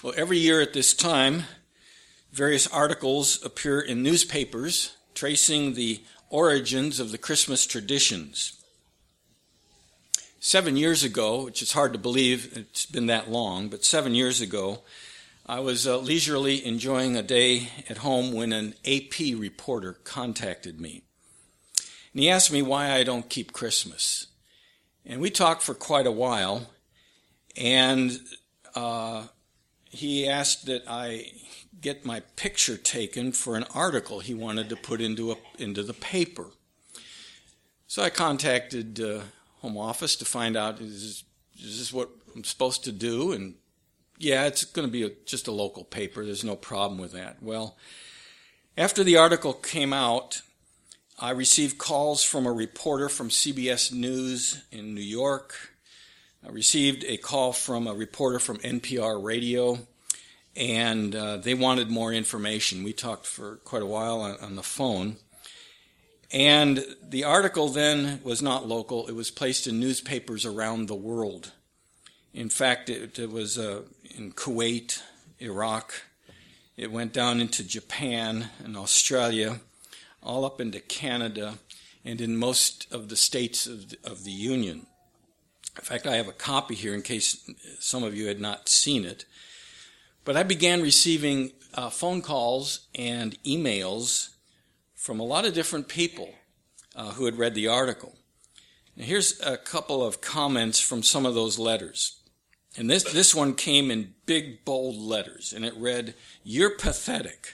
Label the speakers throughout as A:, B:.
A: Well, every year at this time, various articles appear in newspapers tracing the origins of the Christmas traditions. 7 years ago, which is hard to believe, it's been that long, but 7 years ago, I was leisurely enjoying a day at home when an AP reporter contacted me. And he asked me why I don't keep Christmas. And we talked for quite a while, and he asked that I get my picture taken for an article he wanted to put into the paper. So I contacted Home Office to find out, is this what I'm supposed to do? And yeah, it's going to be just a local paper. There's no problem with that. Well, after the article came out, I received calls from a reporter from CBS News in New York. I received a call from a reporter from NPR Radio, and they wanted more information. We talked for quite a while on the phone. And the article then was not local. It was placed in newspapers around the world. In fact, it was in Kuwait, Iraq. It went down into Japan and Australia, all up into Canada, and in most of the states of the Union. In fact, I have a copy here in case some of you had not seen it. But I began receiving phone calls and emails from a lot of different people who had read the article. Now, here's a couple of comments from some of those letters. And this one came in big, bold letters, and it read, "You're pathetic."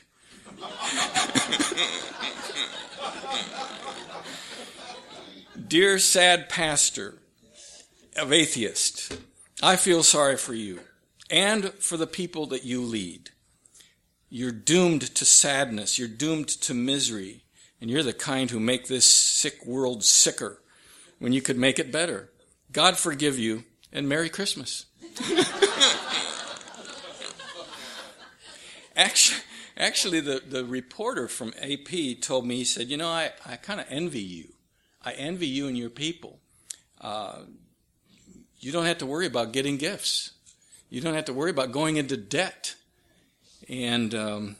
A: "Dear sad pastor of atheists, I feel sorry for you and for the people that you lead. You're doomed to sadness. You're doomed to misery. And you're the kind who make this sick world sicker when you could make it better. God forgive you, and Merry Christmas." Actually, the reporter from AP told me, he said, I kind of envy you. I envy you and your people. You don't have to worry about getting gifts. You don't have to worry about going into debt. And a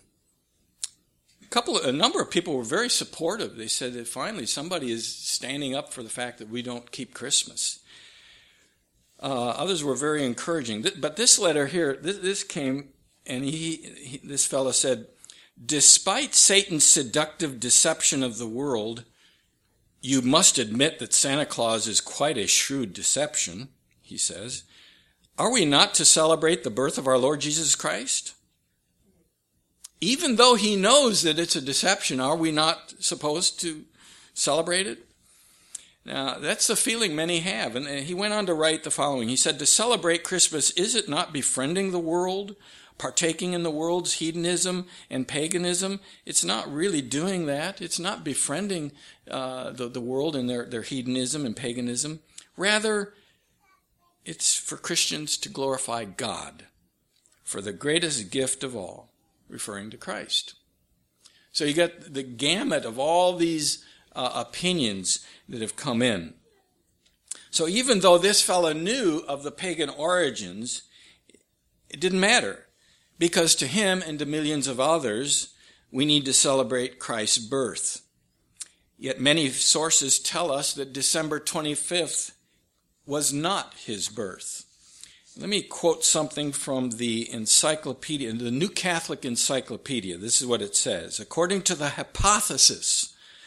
A: number of people were very supportive. They said that finally somebody is standing up for the fact that we don't keep Christmas. Others were very encouraging. But this letter here, this came, and this fellow said, "Despite Satan's seductive deception of the world, you must admit that Santa Claus is quite a shrewd deception," he says. "Are we not to celebrate the birth of our Lord Jesus Christ? Even though he knows that it's a deception, are we not supposed to celebrate it?" Now, that's the feeling many have. And he went on to write the following. He said, "To celebrate Christmas, is it not befriending the world, partaking in the world's hedonism and paganism? It's not really doing that. It's not befriending the world and their hedonism and paganism. Rather, it's for Christians to glorify God for the greatest gift of all," referring to Christ. So you got the gamut of all these opinions that have come in. So even though this fellow knew of the pagan origins, it didn't matter, because to him and to millions of others, we need to celebrate Christ's birth. Yet many sources tell us that December 25th was not his birth. Let me quote something from the encyclopedia, the New Catholic Encyclopedia. This is what it says. "According to the hypothesis,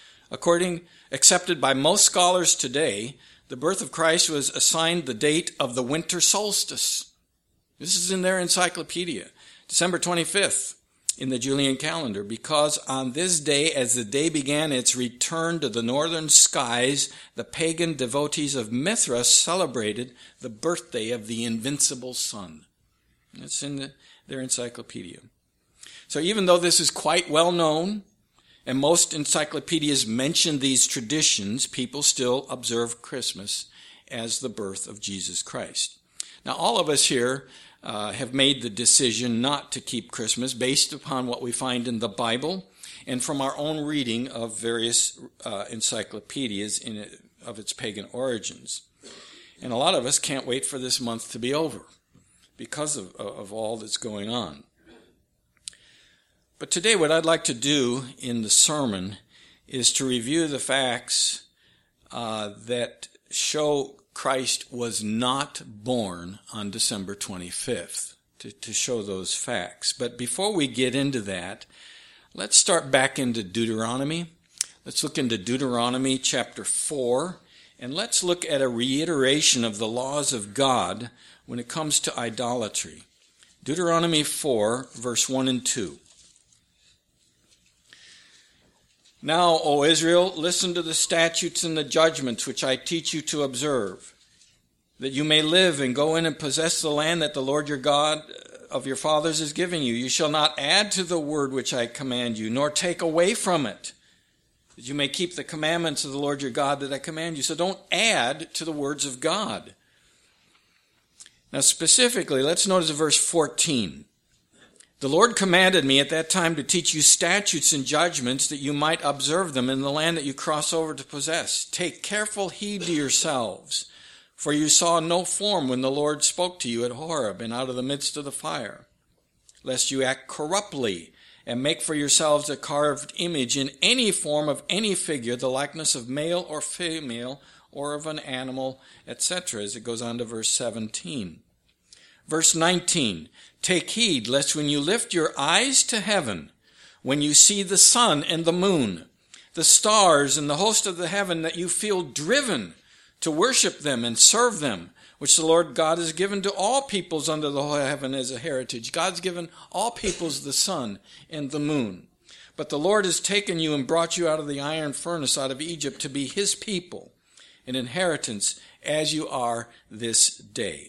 A: accepted by most scholars today, the birth of Christ was assigned the date of the winter solstice." This is in their encyclopedia. December 25th in the Julian calendar, "because on this day, as the day began its return to the northern skies, the pagan devotees of Mithra celebrated the birthday of the invincible sun." That's in their encyclopedia. So even though this is quite well known, and most encyclopedias mention these traditions, people still observe Christmas as the birth of Jesus Christ. Now, all of us here have made the decision not to keep Christmas based upon what we find in the Bible and from our own reading of various encyclopedias of its pagan origins. And a lot of us can't wait for this month to be over. because of all that's going on. But today what I'd like to do in the sermon is to review the facts that show Christ was not born on December 25th, to show those facts. But before we get into that, let's start back into Deuteronomy. Let's look into Deuteronomy chapter 4, and let's look at a reiteration of the laws of God when it comes to idolatry. Deuteronomy 4, verse 1 and 2. Now, O Israel, listen to the statutes and the judgments which I teach you to observe, that you may live and go in and possess the land that the Lord your God of your fathers is giving you. You shall not add to the word which I command you, nor take away from it, that you may keep the commandments of the Lord your God that I command you. So don't add to the words of God. Now specifically, let's notice verse 14. The Lord commanded me at that time to teach you statutes and judgments that you might observe them in the land that you cross over to possess. Take careful heed to yourselves, for you saw no form when the Lord spoke to you at Horeb and out of the midst of the fire, lest you act corruptly and make for yourselves a carved image in any form of any figure, the likeness of male or female or of an animal, etc., as it goes on to verse 17. Verse 19, take heed lest when you lift your eyes to heaven, when you see the sun and the moon, the stars and the host of the heaven, that you feel driven to worship them and serve them, which the Lord God has given to all peoples under the whole heaven as a heritage. God's given all peoples the sun and the moon. But the Lord has taken you and brought you out of the iron furnace, out of Egypt, to be his people, an inheritance as you are this day.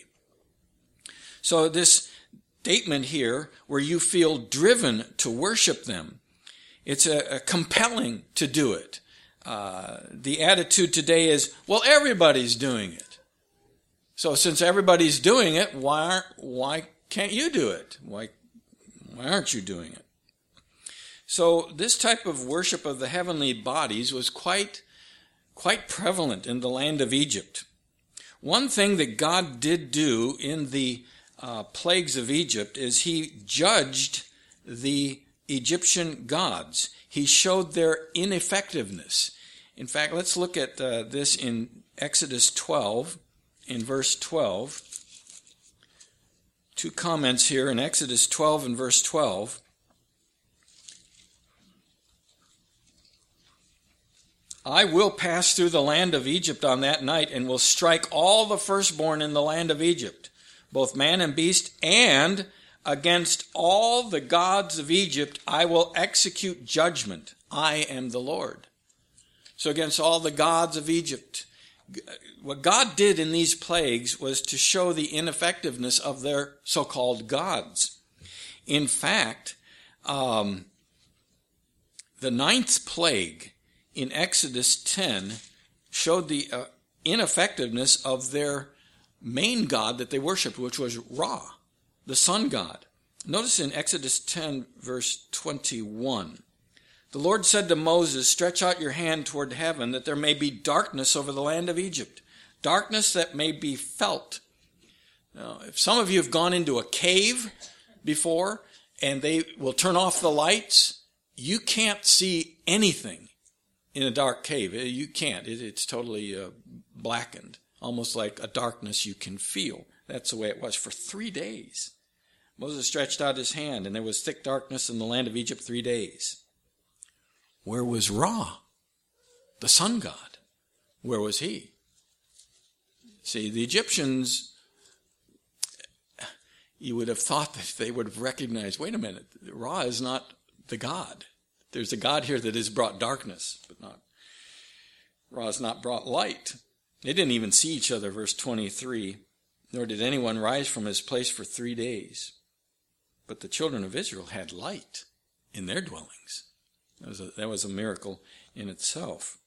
A: So this statement here, where you feel driven to worship them, it's a compelling to do it. The attitude today is, well, everybody's doing it. So since everybody's doing it, why can't you do it? Why aren't you doing it? So this type of worship of the heavenly bodies was quite prevalent in the land of Egypt. One thing that God did do in the plagues of Egypt is he judged the Egyptian gods. He showed their ineffectiveness. In fact, let's look at this in Exodus 12, in verse 12. Two comments here in Exodus 12 and verse 12. I will pass through the land of Egypt on that night and will strike all the firstborn in the land of Egypt, both man and beast, and against all the gods of Egypt I will execute judgment. I am the Lord. So against all the gods of Egypt. What God did in these plagues was to show the ineffectiveness of their so-called gods. In fact, the 9th plague in Exodus 10 showed the ineffectiveness of their main god that they worshipped, which was Ra, the sun god. Notice in Exodus 10, verse 21, the Lord said to Moses, stretch out your hand toward heaven, that there may be darkness over the land of Egypt, darkness that may be felt. Now, if some of you have gone into a cave before and they will turn off the lights, you can't see anything in a dark cave. You can't. It's totally blackened, almost like a darkness you can feel. That's the way it was for 3 days. Moses stretched out his hand, and there was thick darkness in the land of Egypt 3 days. Where was Ra, the sun god? Where was he? See, the Egyptians, you would have thought that they would have recognized, wait a minute, Ra is not the god. There's a God here that has brought darkness, but not. Ra has not brought light. They didn't even see each other, verse 23, nor did anyone rise from his place for 3 days. But the children of Israel had light in their dwellings. That was a miracle in itself.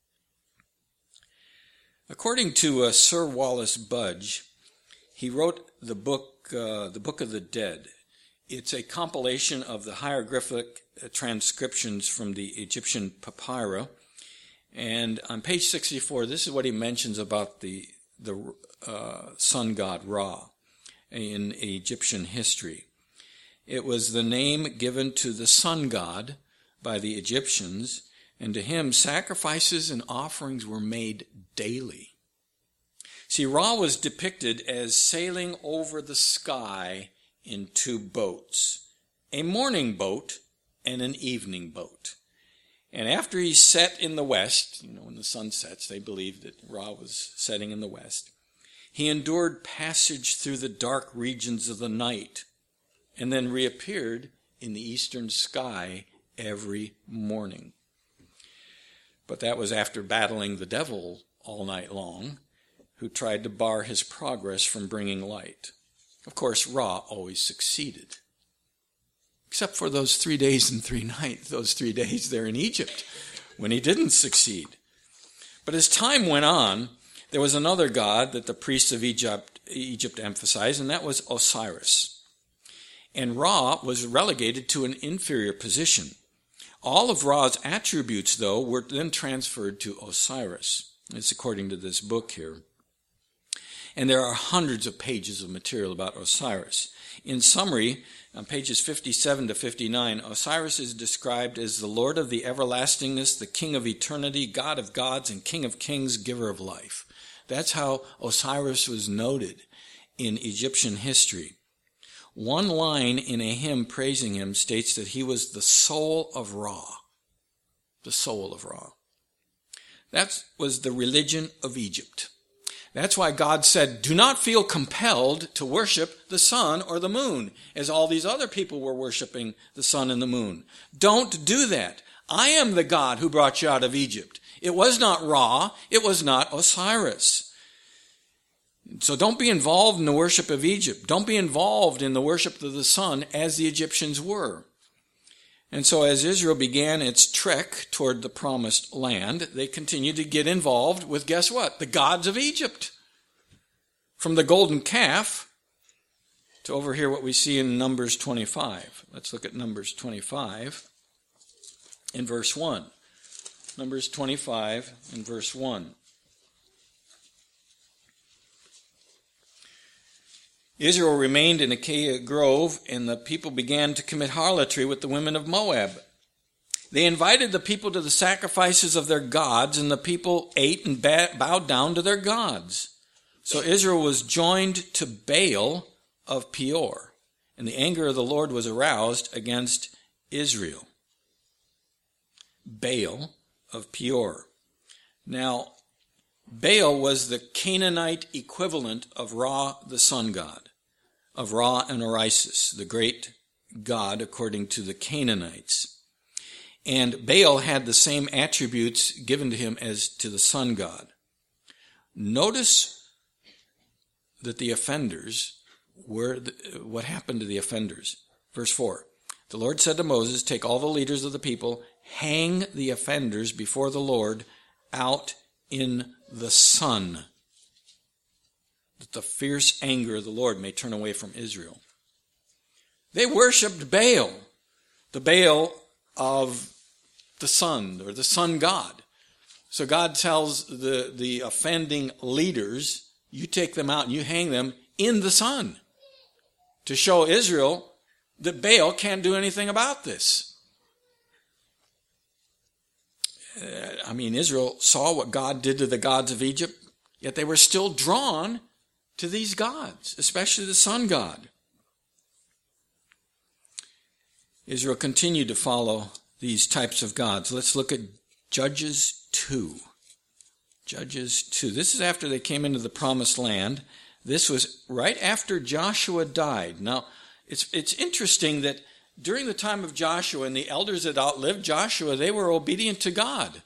A: According to Sir Wallace Budge, he wrote the book of the Dead. It's a compilation of the hieroglyphic transcriptions from the Egyptian papyri. And on page 64, this is what he mentions about the sun god Ra. in Egyptian history. It was the name given to the sun god by the Egyptians, and to him sacrifices and offerings were made daily. See, Ra was depicted as sailing over the sky in two boats, a morning boat and an evening boat. And after he set in the west, when the sun sets, they believed that Ra was setting in the west, he endured passage through the dark regions of the night and then reappeared in the eastern sky every morning. But that was after battling the devil all night long, who tried to bar his progress from bringing light. Of course, Ra always succeeded. Except for those 3 days and 3 nights, those 3 days there in Egypt, when he didn't succeed. But as time went on, there was another god that the priests of Egypt emphasized, and that was Osiris. And Ra was relegated to an inferior position. All of Ra's attributes, though, were then transferred to Osiris. It's according to this book here. And there are hundreds of pages of material about Osiris. In summary, on pages 57 to 59, Osiris is described as the Lord of the everlastingness, the King of eternity, God of gods, and King of kings, giver of life. That's how Osiris was noted in Egyptian history. One line in a hymn praising him states that he was the soul of Ra. The soul of Ra. That was the religion of Egypt. That's why God said, do not feel compelled to worship the sun or the moon, as all these other people were worshiping the sun and the moon. Don't do that. I am the God who brought you out of Egypt. It was not Ra. It was not Osiris. So don't be involved in the worship of Egypt. Don't be involved in the worship of the sun as the Egyptians were. And so as Israel began its trek toward the promised land, they continued to get involved with, guess what? The gods of Egypt. From the golden calf to over here what we see in Numbers 25. Let's look at Numbers 25 in verse 1. Numbers 25 in verse 1. Israel remained in Acacia Grove, and the people began to commit harlotry with the women of Moab. They invited the people to the sacrifices of their gods, and the people ate and bowed down to their gods. So Israel was joined to Baal of Peor, and the anger of the Lord was aroused against Israel. Baal of Peor. Now, Baal was the Canaanite equivalent of Ra, the sun god, of Ra and Osiris, the great god according to the Canaanites. And Baal had the same attributes given to him as to the sun god. Notice that the offenders were, what happened to the offenders? Verse 4, the Lord said to Moses, take all the leaders of the people, hang the offenders before the Lord out in the sun, that the fierce anger of the Lord may turn away from Israel. They worshipped Baal, the Baal of the sun, or the sun god. So God tells the offending leaders, you take them out and you hang them in the sun, to show Israel that Baal can't do anything about this. Israel saw what God did to the gods of Egypt, yet they were still drawn to these gods, especially the sun god. Israel continued to follow these types of gods. Let's look at Judges 2. Judges 2. This is after they came into the promised land. This was right after Joshua died. Now, it's interesting that during the time of Joshua and the elders that outlived Joshua, they were obedient to God.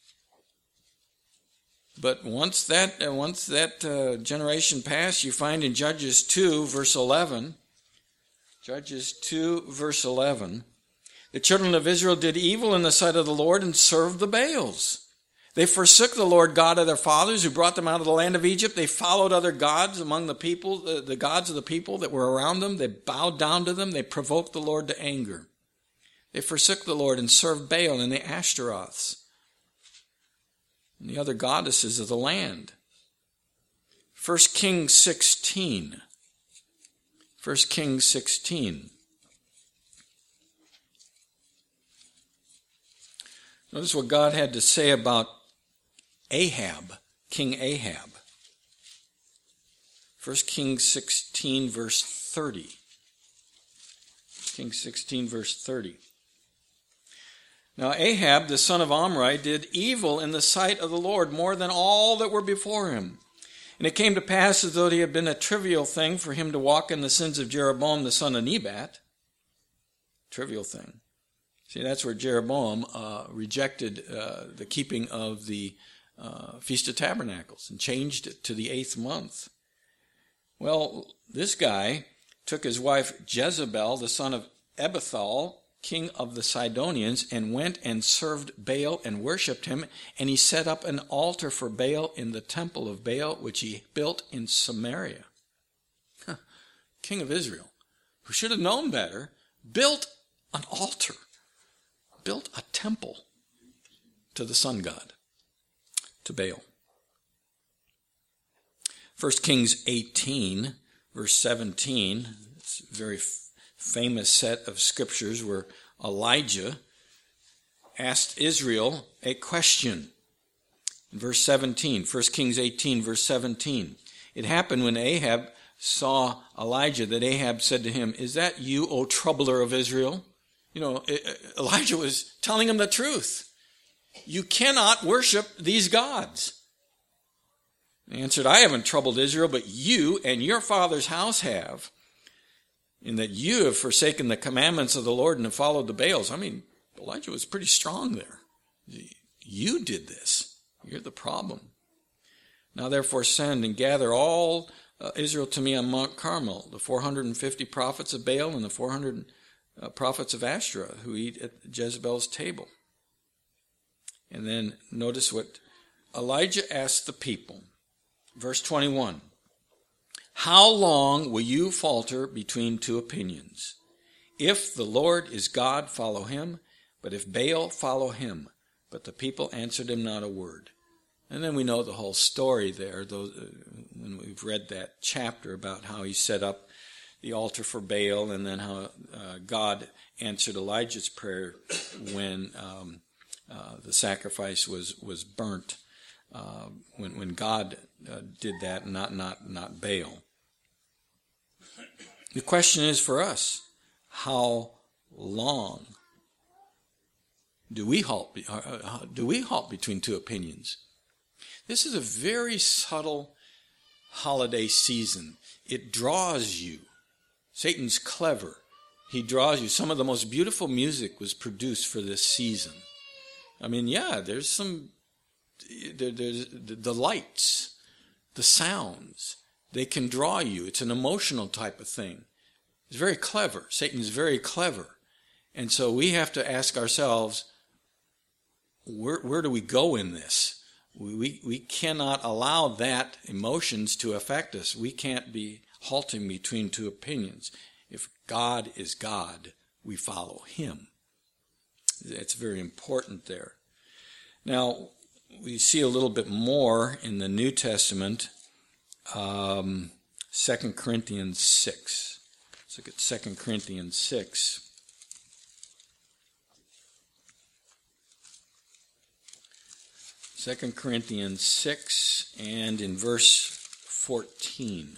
A: But once that generation passed, you find in Judges 2, verse 11, Judges 2, verse 11, the children of Israel did evil in the sight of the Lord and served the Baals. They forsook the Lord God of their fathers who brought them out of the land of Egypt. They followed other gods among the people, the gods of the people that were around them. They bowed down to them. They provoked the Lord to anger. They forsook the Lord and served Baal and the Ashtaroths and the other goddesses of the land. 1 Kings 16. 1 Kings 16. Notice what God had to say about Ahab, King Ahab. 1 Kings 16, verse 30. Kings 16, verse 30. Now Ahab, the son of Omri, did evil in the sight of the Lord more than all that were before him. And it came to pass as though it had been a trivial thing for him to walk in the sins of Jeroboam, the son of Nebat. Trivial thing. See, that's where Jeroboam rejected the keeping of the Feast of Tabernacles and changed it to the 8th month. Well, this guy took his wife Jezebel, the son of Ebethal, king of the Sidonians, and went and served Baal and worshipped him, and he set up an altar for Baal in the temple of Baal, which he built in Samaria. King of Israel, who should have known better, built an altar, built a temple to the sun god, to Baal. 1 Kings 18, verse 17, it's a very famous set of scriptures where Elijah asked Israel a question. In verse 17, 1 Kings 18, verse 17, it happened when Ahab saw Elijah that Ahab said to him, "Is that you, O troubler of Israel?" You know, Elijah was telling him the truth. You cannot worship these gods. He answered, "I haven't troubled Israel, but you and your father's house have, in that you have forsaken the commandments of the Lord and have followed the Baals." I mean, Elijah was pretty strong there. You did this. You're the problem. Now therefore send and gather all Israel to me on Mount Carmel, the 450 prophets of Baal and the 400 prophets of Ashtoreth who eat at Jezebel's table. And then notice what Elijah asked the people. Verse 21. How long will you falter between two opinions? If the Lord is God, follow him, but if Baal, follow him. But the people answered him not a word. And then we know the whole story there, when we've read that chapter about how he set up the altar for Baal, and then how God answered Elijah's prayer when the sacrifice was burnt. When God did that, not Baal. The question is for us, how long do we halt between two opinions? This is a very subtle holiday season. It draws you. Satan's clever. He draws you. Some of the most beautiful music was produced for this season. I mean, yeah, there's the lights, the sounds, they can draw you. It's an emotional type of thing. It's very clever. Satan's very clever. And so we have to ask ourselves, where do we go in this? We cannot allow that emotions to affect us. We can't be halting between two opinions. If God is God, we follow him. It's very important there. Now, we see a little bit more in the New Testament, 2 Corinthians 6. Let's look at 2 Corinthians 6. Second Corinthians 6 and in verse 14.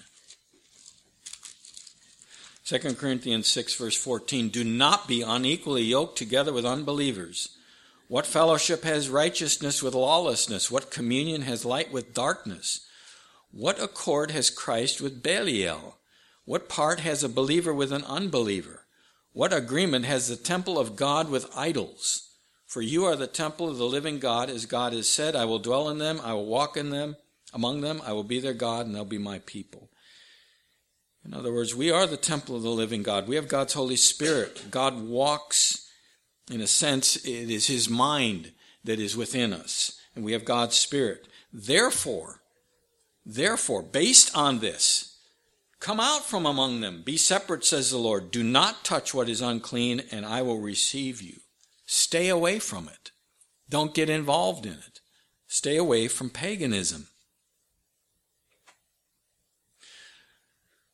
A: 2 Corinthians 6 verse 14. Do not be unequally yoked together with unbelievers. What fellowship has righteousness with lawlessness? What communion has light with darkness? What accord has Christ with Belial? What part has a believer with an unbeliever? What agreement has the temple of God with idols? For you are the temple of the living God, as God has said, I will dwell in them, I will walk in them, among them, I will be their God, and they'll be my people. In other words, we are the temple of the living God. We have God's Holy Spirit. God walks, in a sense, it is his mind that is within us, and we have God's Spirit. Therefore, based on this, come out from among them, be separate, says the Lord. Do not touch what is unclean, and I will receive you. Stay away from it. Don't get involved in it. Stay away from paganism.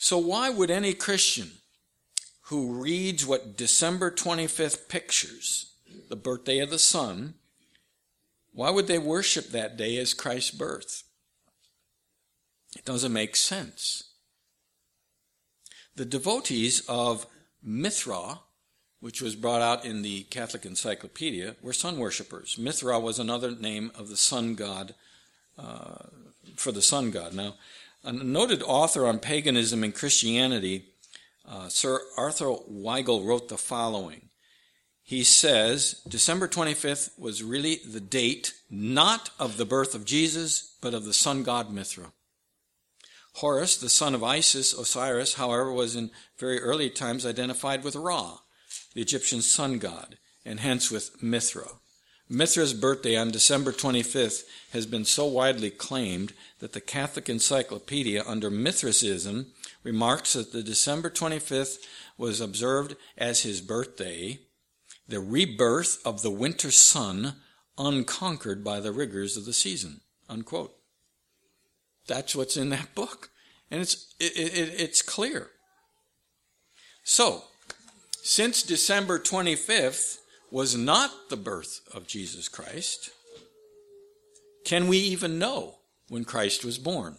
A: So why would any Christian who reads what December 25th pictures, the birthday of the sun, why would they worship that day as Christ's birth? It doesn't make sense. The devotees of Mithra, which was brought out in the Catholic Encyclopedia, were sun worshippers. Mithra was another name of the sun god, for the sun god. Now, a noted author on paganism and Christianity, Sir Arthur Weigel, wrote the following. He says, December 25th was really the date not of the birth of Jesus, but of the sun god Mithra. Horus, the son of Isis, Osiris, however, was in very early times identified with Ra, the Egyptian sun god, and hence with Mithra. Mithra's birthday on December 25th has been so widely claimed that the Catholic Encyclopedia under Mithraism remarks that the December 25th was observed as his birthday, the rebirth of the winter sun unconquered by the rigors of the season, unquote. That's what's in that book. And it's clear. So, since December 25th was not the birth of Jesus Christ, can we even know when Christ was born?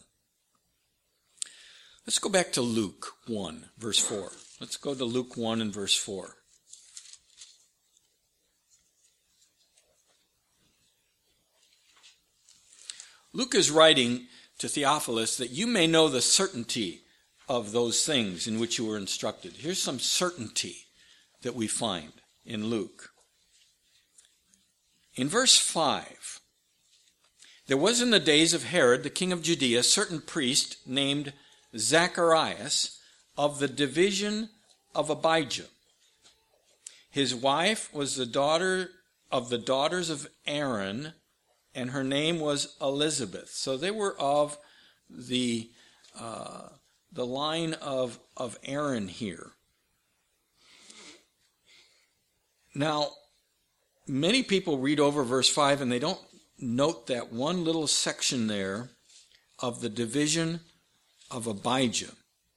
A: Let's go back to Luke 1, verse 4. Let's go to Luke 1 and verse 4. Luke is writing to Theophilus that you may know the certainty of those things in which you were instructed. Here's some certainty that we find in Luke. In verse 5, there was in the days of Herod, the king of Judea, a certain priest named Zacharias of the division of Abijah. His wife was the daughter of the daughters of Aaron, and her name was Elizabeth. So they were of the line of Aaron here. Now, many people read over verse 5 and they don't note that one little section there of the division of Abijah.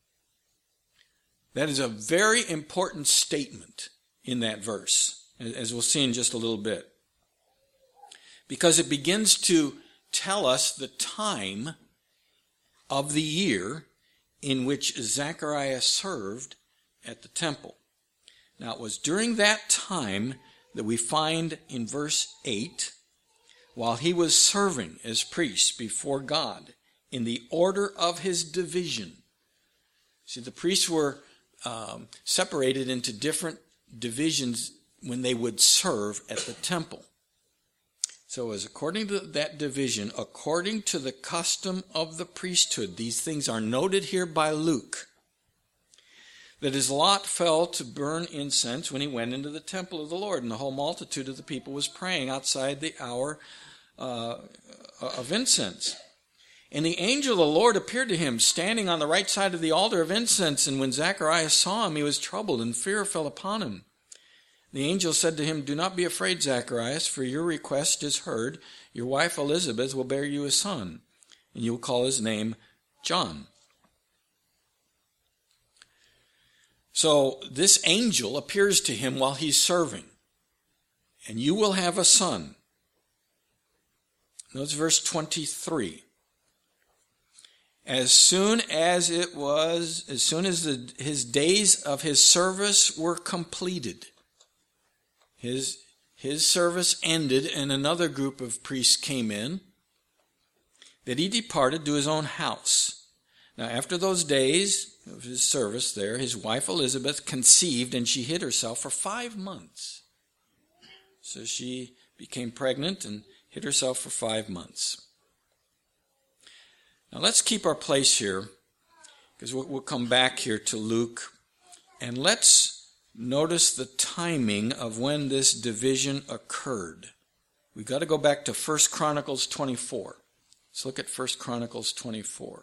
A: That is a very important statement in that verse, as we'll see in just a little bit. Because it begins to tell us the time of the year in which Zechariah served at the temple. Now, it was during that time that we find in verse 8, while he was serving as priest before God in the order of his division. See, the priests were separated into different divisions when they would serve at the temple. So as according to that division, according to the custom of the priesthood, these things are noted here by Luke, that his lot fell to burn incense when he went into the temple of the Lord, and the whole multitude of the people was praying outside the hour of incense. And the angel of the Lord appeared to him, standing on the right side of the altar of incense, and when Zacharias saw him, he was troubled, and fear fell upon him. The angel said to him, "Do not be afraid, Zacharias, for your request is heard. Your wife Elizabeth will bear you a son, and you will call his name John." So this angel appears to him while he's serving, and you will have a son. Notice verse 23. As soon as his days of his service were completed, his service ended and another group of priests came in, that he departed to his own house. Now, after those days of his service there, his wife Elizabeth conceived, and she hid herself for 5 months. So she became pregnant and hid herself for 5 months. Now, let's keep our place here, because we'll come back here to Luke, and let's notice the timing of when this division occurred. We've got to go back to 1 Chronicles 24. Let's look at 1 Chronicles 24.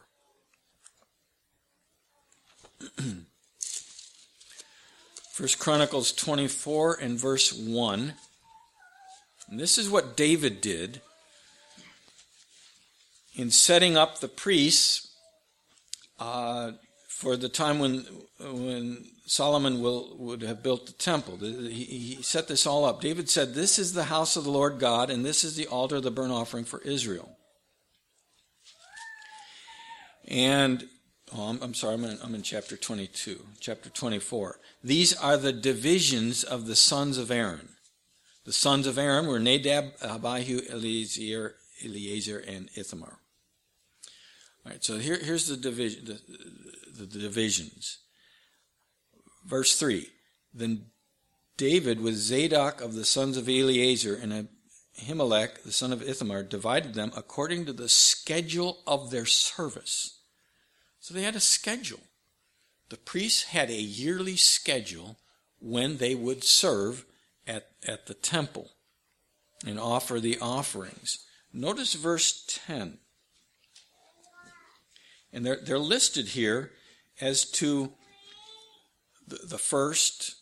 A: 1 Chronicles 24 and verse 1. And this is what David did in setting up the priests for the time when Solomon would have built the temple. He set this all up. David said, "This is the house of the Lord God, and this is the altar of the burnt offering for Israel." And, I'm sorry, I'm in chapter 22. Chapter 24. These are the divisions of the sons of Aaron. The sons of Aaron were Nadab, Abihu, Eleazar, and Ithamar. All right, so here's the division, the divisions. Verse 3. Then David, with Zadok of the sons of Eleazar and Ahimelech, the son of Ithamar, divided them according to the schedule of their service. So they had a schedule. The priests had a yearly schedule when they would serve at the temple and offer the offerings. Notice verse 10. And they're listed here as to the first,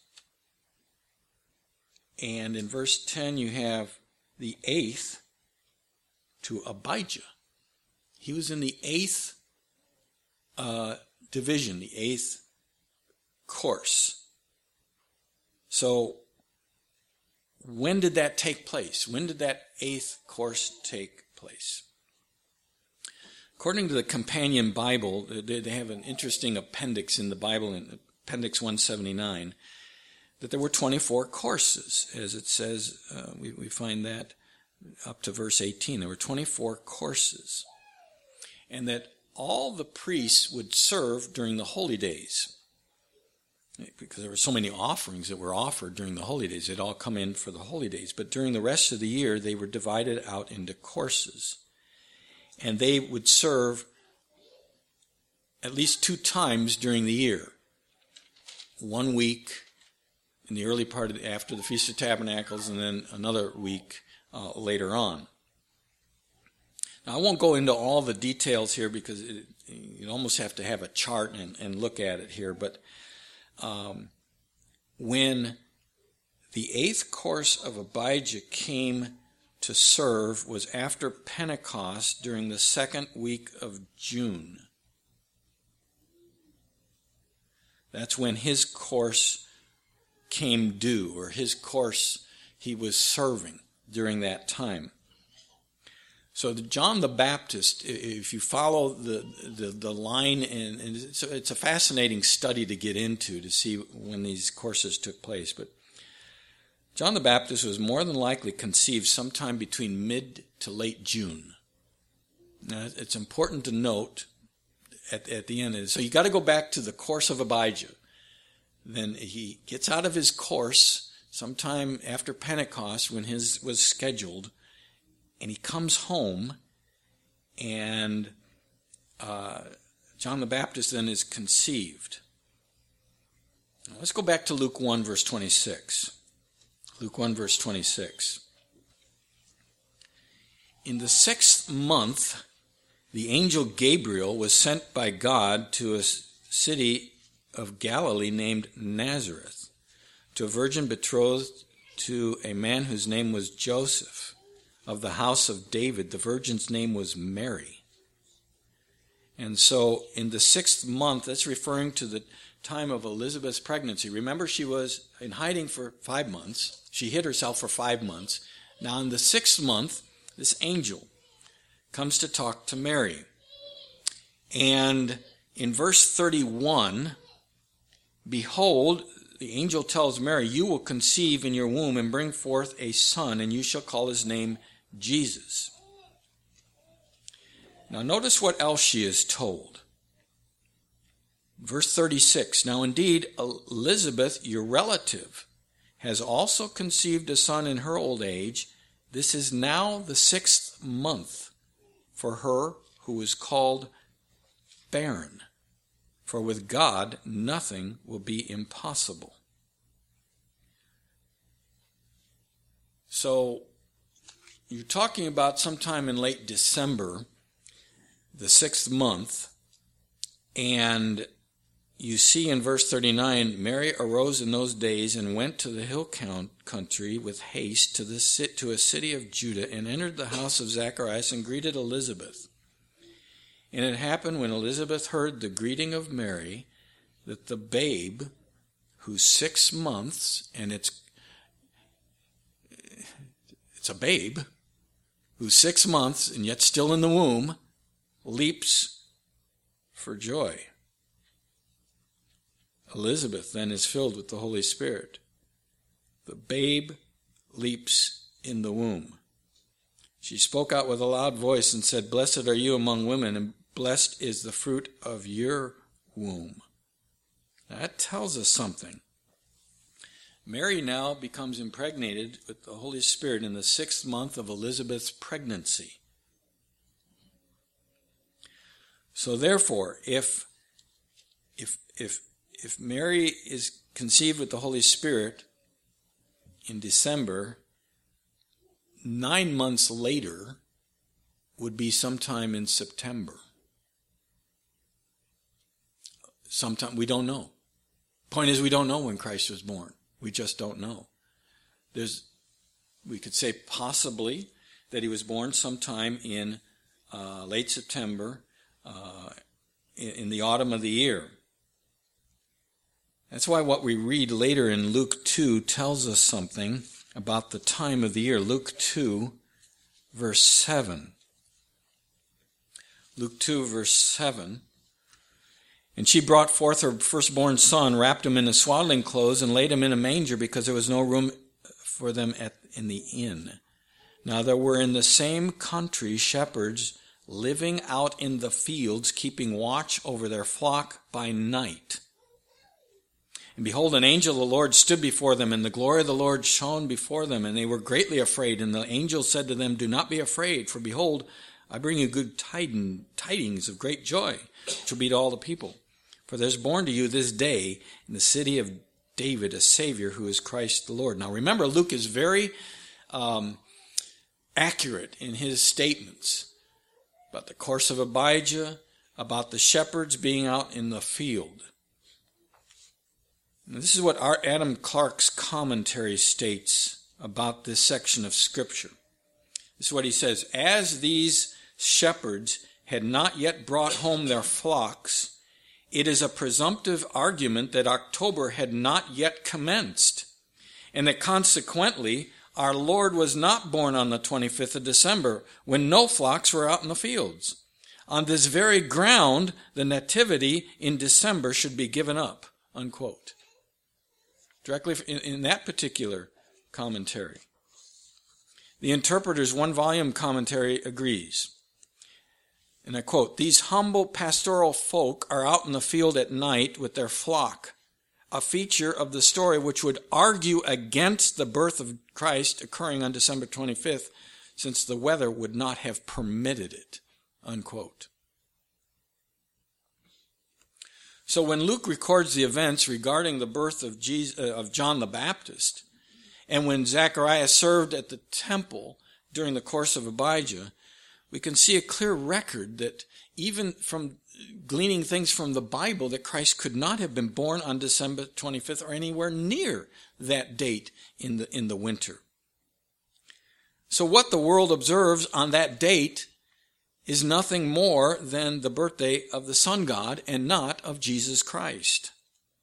A: and in verse 10 you have the 8th to Abijah. He was in the 8th division, the 8th course. So when did that take place? When did that 8th course take place? According to the Companion Bible, they have an interesting appendix in the Bible, in Appendix 179, that there were 24 courses, as it says. We find that up to verse 18. There were 24 courses. And that all the priests would serve during the holy days. Because there were so many offerings that were offered during the holy days. They'd all come in for the holy days. But during the rest of the year, they were divided out into courses. And they would serve at least 2 times during the year. 1 week in the early part after the Feast of Tabernacles, and then another week later on. Now, I won't go into all the details here because you almost have to have a chart and look at it here. But when the 8th course of Abijah came to serve was after Pentecost during the 2nd week of June. That's when his course came due, or his course he was serving during that time. So John the Baptist, if you follow the line, and it's a fascinating study to get into to see when these courses took place, but John the Baptist was more than likely conceived sometime between mid to late June. Now, it's important to note at the end. So you got to go back to the course of Abijah. Then he gets out of his course sometime after Pentecost when his was scheduled, and he comes home, and John the Baptist then is conceived. Now, let's go back to Luke 1, verse 26. Luke 1, verse 26. In the 6th month, the angel Gabriel was sent by God to a city of Galilee named Nazareth, to a virgin betrothed to a man whose name was Joseph, of the house of David. The virgin's name was Mary. And so in the 6th month, that's referring to the time of Elizabeth's pregnancy. Remember, she was in hiding for 5 months. She hid herself for 5 months. Now in the 6th month, this angel comes to talk to Mary. And in verse 31, behold, the angel tells Mary, you will conceive in your womb and bring forth a son, and you shall call his name Jesus. Now notice what else she is told. Verse 36, now indeed Elizabeth, your relative, has also conceived a son in her old age. This is now the 6th month for her who is called barren. For with God nothing will be impossible. So you're talking about sometime in late December, the 6th month, and you see in verse 39, Mary arose in those days and went to the hill country with haste to a city of Judah, and entered the house of Zacharias and greeted Elizabeth. And it happened when Elizabeth heard the greeting of Mary that the babe, who's 6 months, and it's a babe, who's 6 months and yet still in the womb, leaps for joy. Elizabeth then is filled with the Holy Spirit. The babe leaps in the womb. She spoke out with a loud voice and said, "Blessed are you among women, and blessed is the fruit of your womb." That tells us something. Mary now becomes impregnated with the Holy Spirit in the 6th month of Elizabeth's pregnancy. So therefore, if Mary is conceived with the Holy Spirit in December, 9 months later would be sometime in September. Sometime, we don't know. Point is, we don't know when Christ was born. We just don't know. We could say possibly that he was born sometime in late September, in the autumn of the year. That's why what we read later in Luke 2 tells us something about the time of the year. Luke 2, verse 7. Luke 2, verse 7. "And she brought forth her firstborn son, wrapped him in swaddling clothes, and laid him in a manger, because there was no room for them in the inn. Now there were in the same country shepherds living out in the fields, keeping watch over their flock by night. And behold, an angel of the Lord stood before them, and the glory of the Lord shone before them, and they were greatly afraid. And the angel said to them, 'Do not be afraid, for behold, I bring you good tidings of great joy, which will be to all the people. For there is born to you this day in the city of David a Savior, who is Christ the Lord.'" Now remember, Luke is very accurate in his statements about the course of Abijah, about the shepherds being out in the field. Now, this is what Adam Clarke's commentary states about this section of Scripture. This is what he says: "As these shepherds had not yet brought home their flocks, it is a presumptive argument that October had not yet commenced, and that consequently our Lord was not born on the 25th of December, when no flocks were out in the fields. On this very ground, the nativity in December should be given up," unquote. Directly in that particular commentary. The Interpreter's one-volume commentary agrees. And I quote, "These humble pastoral folk are out in the field at night with their flock, a feature of the story which would argue against the birth of Christ occurring on December 25th, since the weather would not have permitted it," unquote. So when Luke records the events regarding the birth of John the Baptist, and when Zacharias served at the temple during the course of Abijah, we can see a clear record that even from gleaning things from the Bible, that Christ could not have been born on December 25th or anywhere near that date in the winter. So what the world observes on that date is nothing more than the birthday of the sun god and not of Jesus Christ.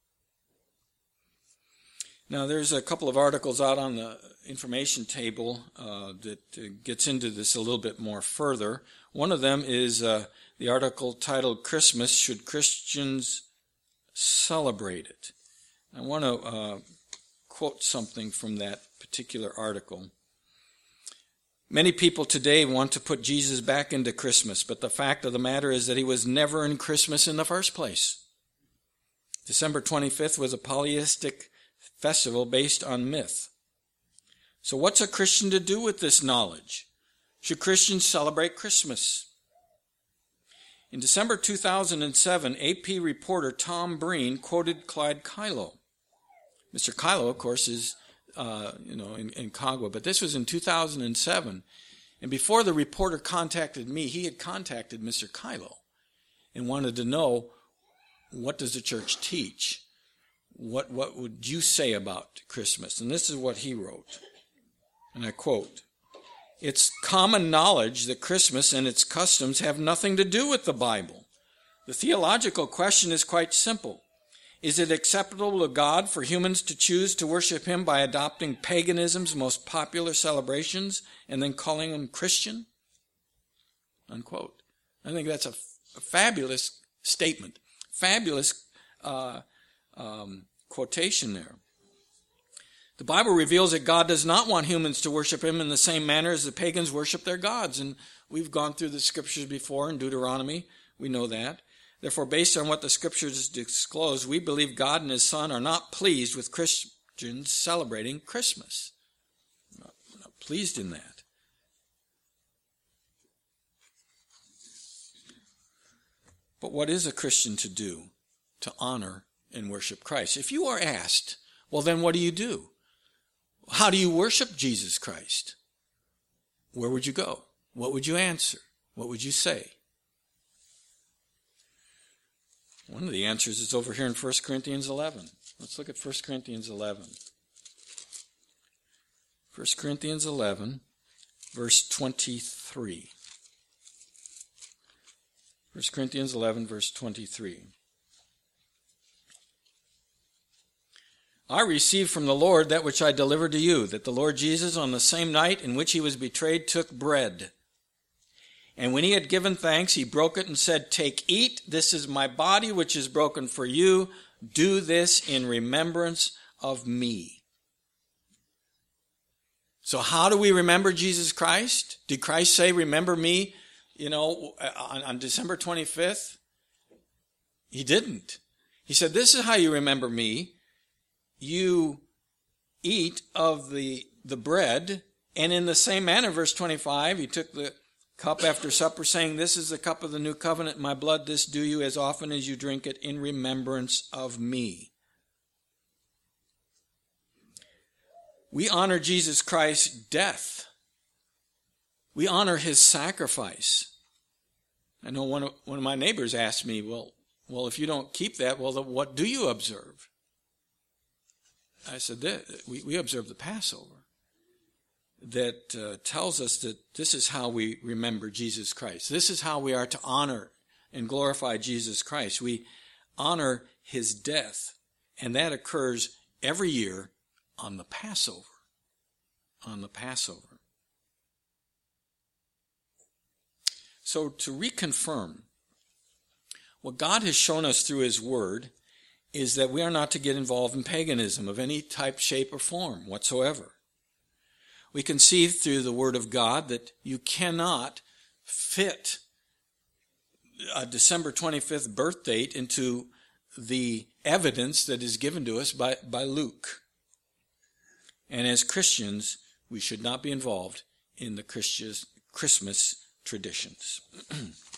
A: Now, there's a couple of articles out on the information table that gets into this a little bit more further. One of them is the article titled, "Christmas, Should Christians Celebrate It?" I want to quote something from that particular article. "Many people today want to put Jesus back into Christmas, but the fact of the matter is that he was never in Christmas in the first place. December 25th was a polytheistic festival based on myth. So what's a Christian to do with this knowledge? Should Christians celebrate Christmas?" In December 2007, AP reporter Tom Breen quoted Clyde Kylo. Mr. Kylo, of course, is in Cagua, but this was in 2007. And before the reporter contacted me, he had contacted Mr. Kylo and wanted to know, what does the church teach? What would you say about Christmas? And this is what he wrote, and I quote, It's common knowledge that Christmas and its customs have nothing to do with the Bible. The theological question is quite simple. Is it acceptable to God for humans to choose to worship him by adopting paganism's most popular celebrations and then calling them Christian? Unquote. I think that's a fabulous statement. Fabulous quotation there. The Bible reveals that God does not want humans to worship him in the same manner as the pagans worship their gods. And we've gone through the scriptures before in Deuteronomy. We know that. Therefore, based on what the scriptures disclose, we believe God and his Son are not pleased with Christians celebrating Christmas. We're not pleased in that. But what is a Christian to do to honor and worship Christ? If you are asked, well, then what do you do? How do you worship Jesus Christ? Where would you go? What would you answer? What would you say? One of the answers is over here in 1 Corinthians 11. Let's look at 1 Corinthians 11. 1 Corinthians 11, verse 23. 1 Corinthians 11, verse 23. I received from the Lord that which I delivered to you, that the Lord Jesus, on the same night in which he was betrayed, took bread. And when he had given thanks, he broke it and said, "Take, eat, this is my body which is broken for you. Do this in remembrance of me." So how do we remember Jesus Christ? Did Christ say, "Remember me," on December 25th? He didn't. He said, "This is how you remember me. You eat of the bread," and in the same manner, verse 25, he took the cup after supper, saying, "This is the cup of the new covenant in my blood. This do you as often as you drink it in remembrance of me." We honor Jesus Christ's death. We honor his sacrifice. I know one of my neighbors asked me, well, if you don't keep that, well, then what do you observe? I said, we observe the Passover. That tells us that this is how we remember Jesus Christ. This is how we are to honor and glorify Jesus Christ. We honor his death, and that occurs every year on the Passover. On the Passover. So to reconfirm, what God has shown us through his word is that we are not to get involved in paganism of any type, shape, or form whatsoever. We can see through the Word of God that you cannot fit a December 25th birth date into the evidence that is given to us by Luke. And as Christians, we should not be involved in the Christmas traditions.